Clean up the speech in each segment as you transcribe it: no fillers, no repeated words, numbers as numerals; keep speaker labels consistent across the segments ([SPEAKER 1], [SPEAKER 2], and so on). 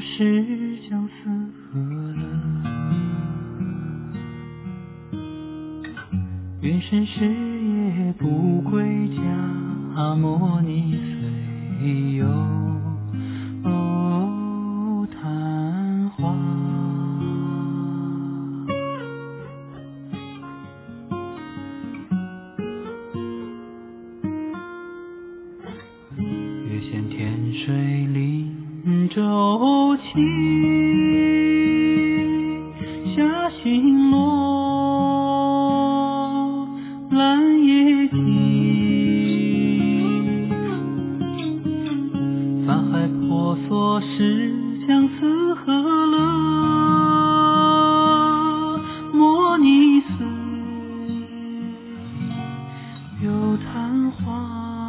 [SPEAKER 1] 是相思河了。云深时也不归家，莫逆岁有昙花。月现天水临舟起，霞行落，兰叶静。帆海婆娑是相思河了，莫逆岁有昙花。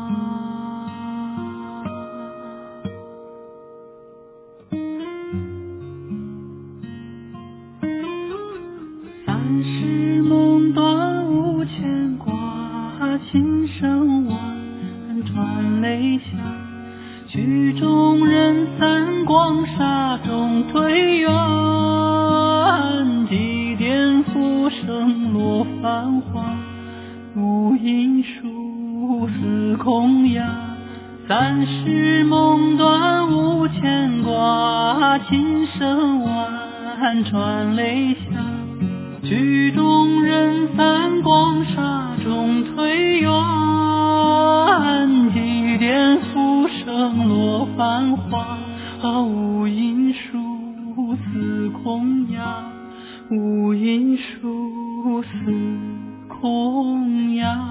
[SPEAKER 1] 三十梦断无牵挂，琴声晚，传泪响。曲中人散光沙中推远，几点浮生落繁华。无影数似空鸦，三十梦断无牵挂，琴声晚，传泪响。曲中人散光沙中推远，几点浮生落繁华。无影数似空鸦，无影数似空鸦。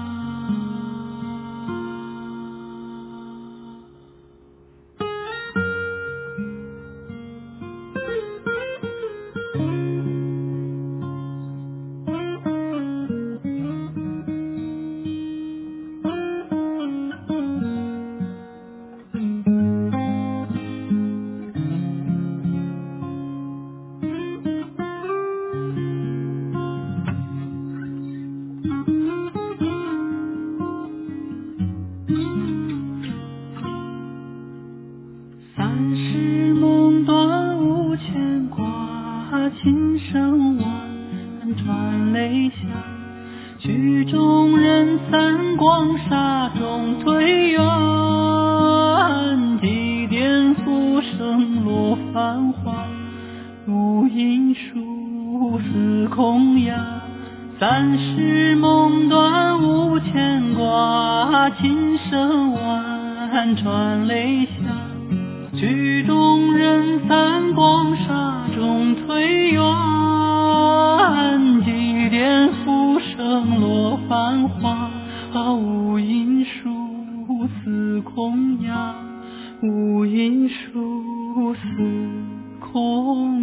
[SPEAKER 1] 三十梦断无牵挂，琴声晚，传泪响。曲中人散光沙中推远，几点浮生落繁华。无影数似空鸦，三十梦断无牵挂，琴声晚，传泪响。曲中人散光沙中推远，几点浮生落繁华。无影数似空鸦，无影数似空